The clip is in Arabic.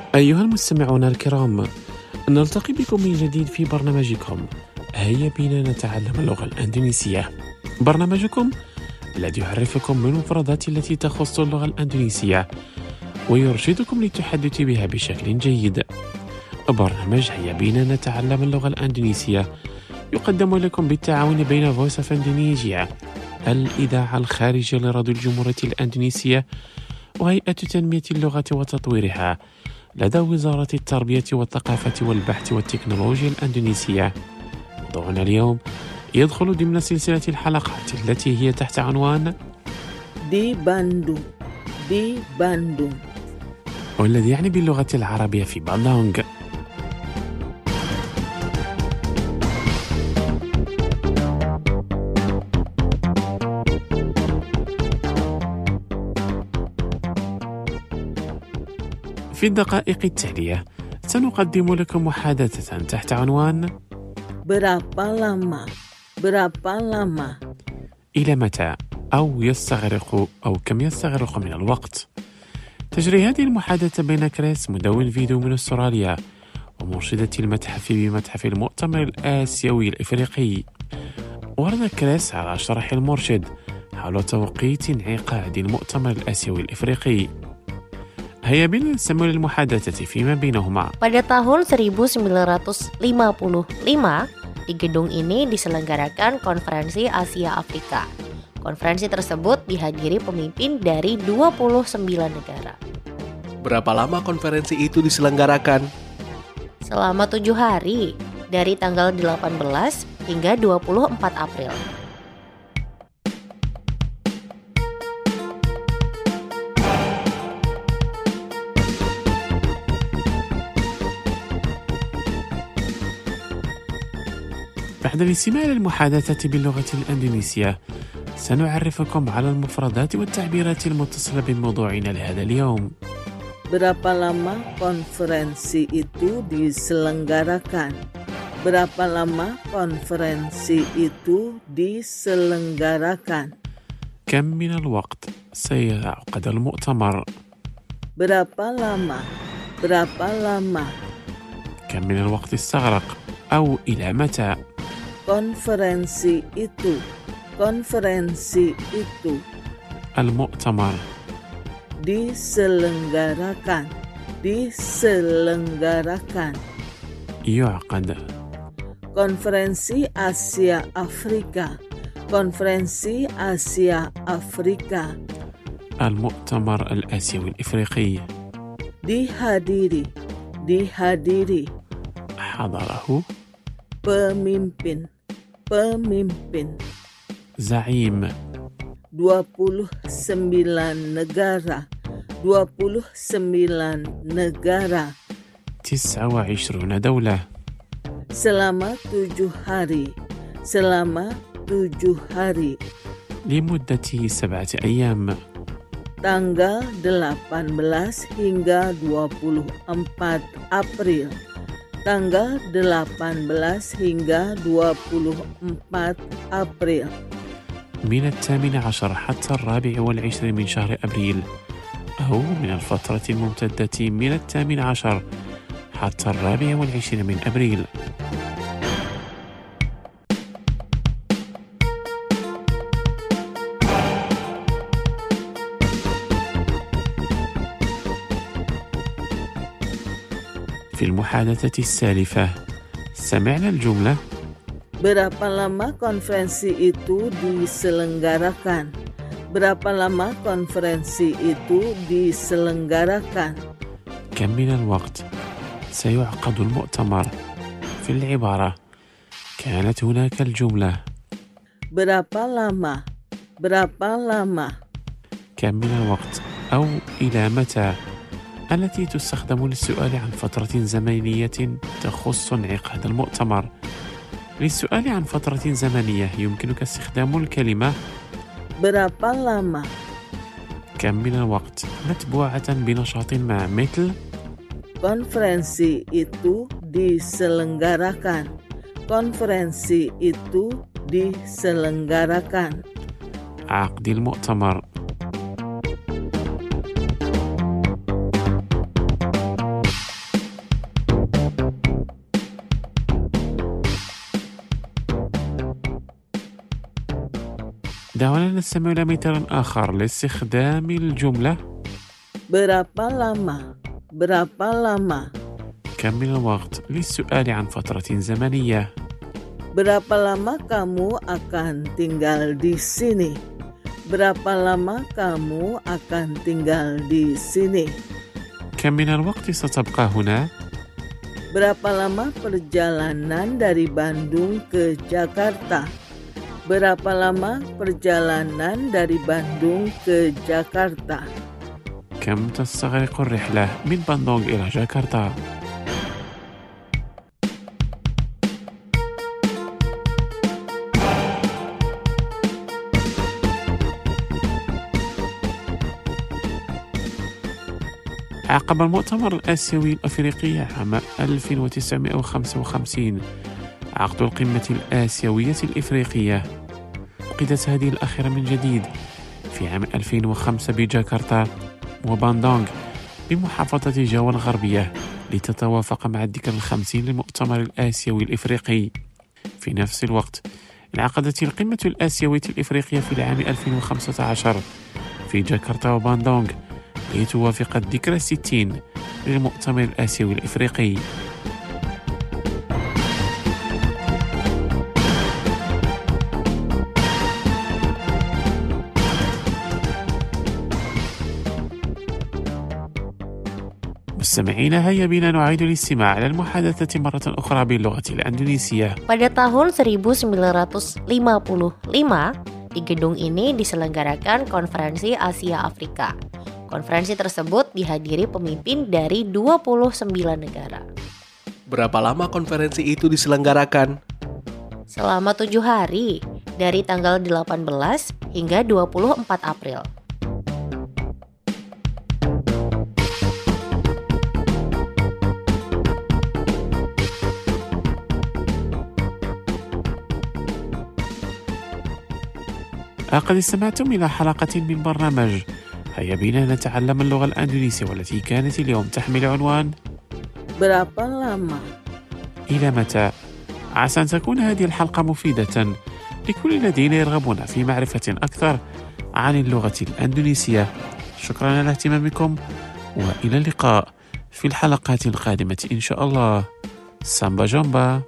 أيها المستمعون الكرام، نلتقي بكم من جديد في برنامجكم هيا بنا نتعلم اللغة الأندونيسية. برنامجكم الذي يعرفكم بالمفردات التي تخص اللغة الأندونيسية ويرشدكم للتحدث بها بشكل جيد. برنامج هيا بنا نتعلم اللغة الأندونيسية يقدم لكم بالتعاون بين فويس اوف اندونيسيا، الإذاعة الخارجية لراديو الجمهورية الأندونيسية، وهيئة تنمية اللغة وتطويرها لدى وزارة التربية والثقافة والبحث والتكنولوجيا الأندونيسية. موضوعنا اليوم يدخل ضمن سلسلة الحلقات التي هي تحت عنوان دي باندونج والذي يعني باللغة العربية في باندونج. في الدقائق التالية سنقدم لكم محادثة تحت عنوان berapa lama إلى متى، أو يستغرق أو كم يستغرق من الوقت. تجري هذه المحادثة بين كريس مدون فيديو من أستراليا ومرشدة المتحف بمتحف المؤتمر الآسيوي الإفريقي. ورد كريس على شرح المرشد حول توقيت انعقاد المؤتمر الآسيوي الإفريقي. هيا بنا نستمع للمحادثة فيما بينهما. Pada tahun 1955, di gedung ini diselenggarakan Konferensi Asia Afrika. Konferensi tersebut dihadiri pemimpin dari 29 negara. Berapa lama konferensi itu diselenggarakan? Selama 7 hari, dari tanggal 18 hingga 24 April. بعد الاستماع للمحادثة باللغة الأندونيسية سنعرفكم على المفردات والتعبيرات المتصلة بموضوعنا لهذا اليوم. Berapa lama konferensi itu diselenggarakan? Berapa lama konferensi itu diselenggarakan? كم من الوقت سيعقد المؤتمر؟ Berapa lama? كم من الوقت استغرق، أو إلى متى؟ Konferensi itu المؤتمر diselenggarakan يعقد. Konferensi Asia Afrika المؤتمر الآسيوي الإفريقي dihadiri حضره pemimpin زعيم 29 negara 29 دولة selama 7 hari لمدة 7 أيام tanggal 18 hingga 24 April tanggal 18 hingga 24 April من 18 حتى 24 من شهر أبريل، أو من الفترة الممتدة من 18 حتى 24 من أبريل. في المحادثة السالفة سمعنا الجملة Berapa lama konferensi itu diselenggarakan? Berapa lama konferensi itu diselenggarakan? كم من الوقت سيعقد المؤتمر؟ في العبارة كانت هناك الجملة Berapa lama? كم من الوقت أو إلى متى، التي تستخدم للسؤال عن فترة زمنية تخص انعقاد المؤتمر. للسؤال عن فترة زمنية يمكنك استخدام الكلمة Berapa lama? كم من الوقت متبوعة بنشاط ما، مثل Konferensi itu diselenggarakan. Konferensi itu diselenggarakan. عقد المؤتمر. دعونا نستمع إلى مثال آخر لاستخدام الجملة Berapa lama? Berapa lama? كم من الوقت للسؤال عن فترة زمنية. Berapa lama kamu akan tinggal di sini? Berapa lama kamu akan tinggal di sini? كم من الوقت ستبقى هنا؟ Berapa lama perjalanan dari Bandung ke Jakarta? Berapa lama perjalanan dari Bandung ke Jakarta? كم تستغرق الرحلة من باندونغ إلى جاكرتا؟ عقب المؤتمر الآسيوي الأفريقي عام 1955 عقد القمة الآسيوية الإفريقية، عقدت هذه الأخيرة من جديد في عام 2005 بجاكرتا وباندونغ بمحافظة جاوا الغربية لتتوافق مع الذكرى ال50 للمؤتمر الآسيوي الإفريقي. في نفس الوقت انعقدت القمة الآسيوية الإفريقية في العام 2015 في جاكرتا وباندونغ لتوافق الذكرى 60 للمؤتمر الآسيوي الإفريقي. مستمعين، هيا بنا نعيد الاستماع على المحادثة مرة أخرى باللغة الأندونيسية. Pada tahun 1955, di gedung ini diselenggarakan Konferensi Asia Afrika. Konferensi tersebut dihadiri pemimpin dari 29 negara. Berapa lama konferensi itu diselenggarakan? Selama 7 hari, dari tanggal 18 hingga 24 April. قد استمعتم إلى حلقة من برنامج هيا بنا نتعلم اللغة الأندونيسية، والتي كانت اليوم تحمل عنوان Berapa lama? إلى متى؟ عسى أن تكون هذه الحلقة مفيدة لكل الذين يرغبون في معرفة أكثر عن اللغة الأندونيسية. شكرا على اهتمامكم، وإلى اللقاء في الحلقات القادمة إن شاء الله. سامبا جومبا.